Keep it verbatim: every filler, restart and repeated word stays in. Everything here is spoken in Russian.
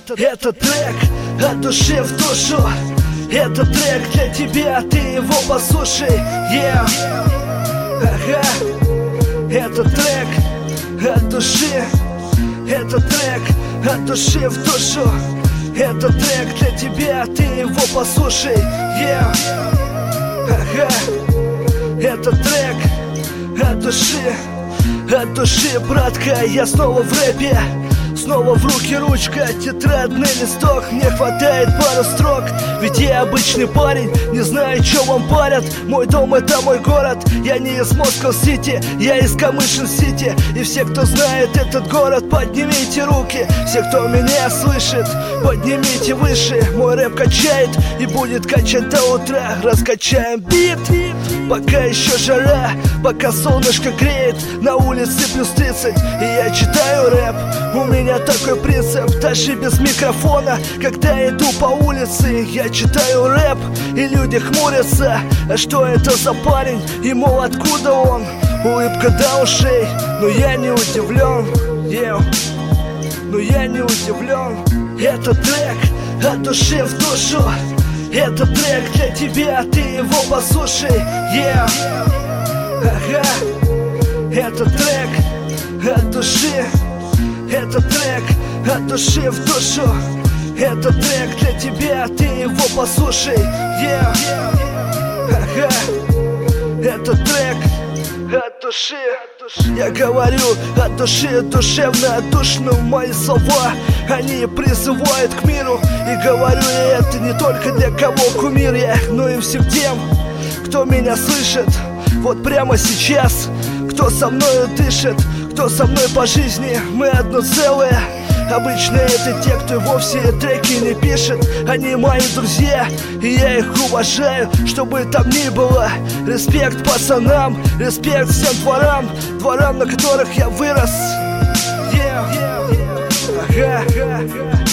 Этот, этот трек от души в душу. Этот трек для тебя, ты его послушай. Yeah. Ага. Этот трек от души. Этот трек от души в душу. Этот трек для тебя, ты его послушай. Yeah. Ага. Этот трек от души. От души, братка, я снова в рэпе. Снова в руки ручка, тетрадный листок. Мне хватает пару строк, ведь я обычный парень, не знаю, что вам парят. Мой дом — это мой город, я не из Москва-Сити, я из Камышин-Сити. И все, кто знает этот город, поднимите руки. Все, кто меня слышит, поднимите выше. Мой рэп качает и будет качать до утра. Раскачаем бит, пока еще жара, пока солнышко греет. На улице плюс тридцать, и я читаю рэп. У меня такой принцип, даже без микрофона. Когда иду по улице, я читаю рэп, и люди хмурятся. А что это за парень? И мол, откуда он? Улыбка до ушей, но я не удивлен. Yeah. Но я не удивлен. Этот трек от души в душу. Этот трек для тебя, ты его послушай. Yeah. Ага. Этот трек от души. Этот трек от души в душу. Этот трек для тебя, ты его послушай. Yeah. Ага. Этот трек от души. Я говорю от души, душевно, душно. Мои слова, они призывают к миру. И говорю я это не только для кого кумир я, но и всем тем, кто меня слышит вот прямо сейчас. Кто со мною дышит, кто со мной по жизни, мы одно целое. Обычно это те, кто вовсе треки не пишет. Они мои друзья, и я их уважаю, что бы там ни было. Респект пацанам, респект всем дворам, дворам, на которых я вырос. Yeah. Ага.